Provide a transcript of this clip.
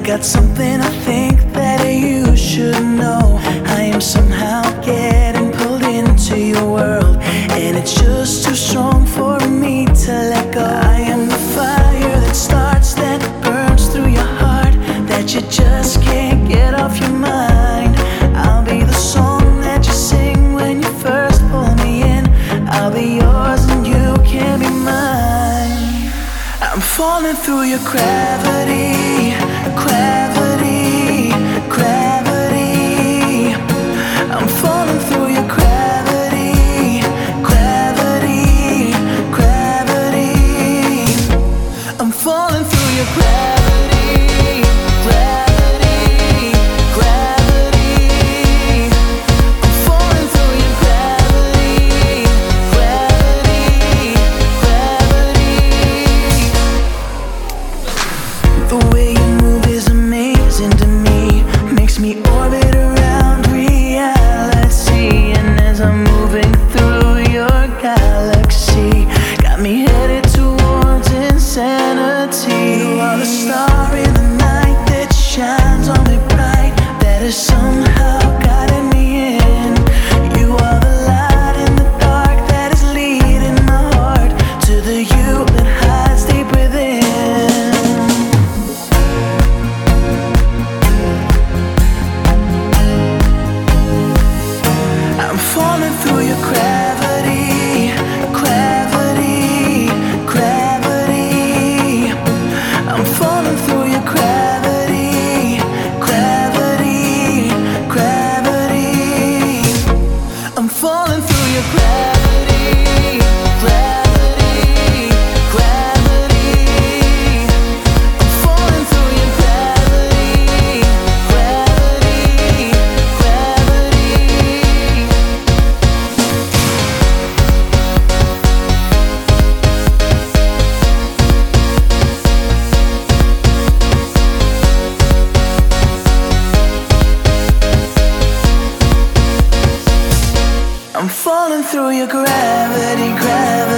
got something I think that you should know. I am somehow getting pulled into your world, and it's just too strong for me to let go. I am the fire that starts, that burns through your heart, that you just can't get off your mind. I'll be the song that you sing when you first pull me in. I'll be yours and you can be mine. I'm falling through your gravity, gravity, gravity. I'm falling through your gravity, gravity, gravity. I'm falling through your gravity, gravity, gravity. I'm falling through your gravity, gravity, gravity. The way you move is amazing to me, makes me orbit around reality. And as I'm moving through your galaxy, got me headed towards insanity. You are the star in the night that shines on me bright, that has somehow guided me in. You are the light in the dark that is leading my heart to the you that hides deep within. I'm falling through your gravity, gravity, gravity. I'm falling through your gravity, gravity, gravity. I'm falling through your gravity, gravity, gravity. I'm falling through your gravity, gravity, gravity. I'm falling through your gravity, gravity.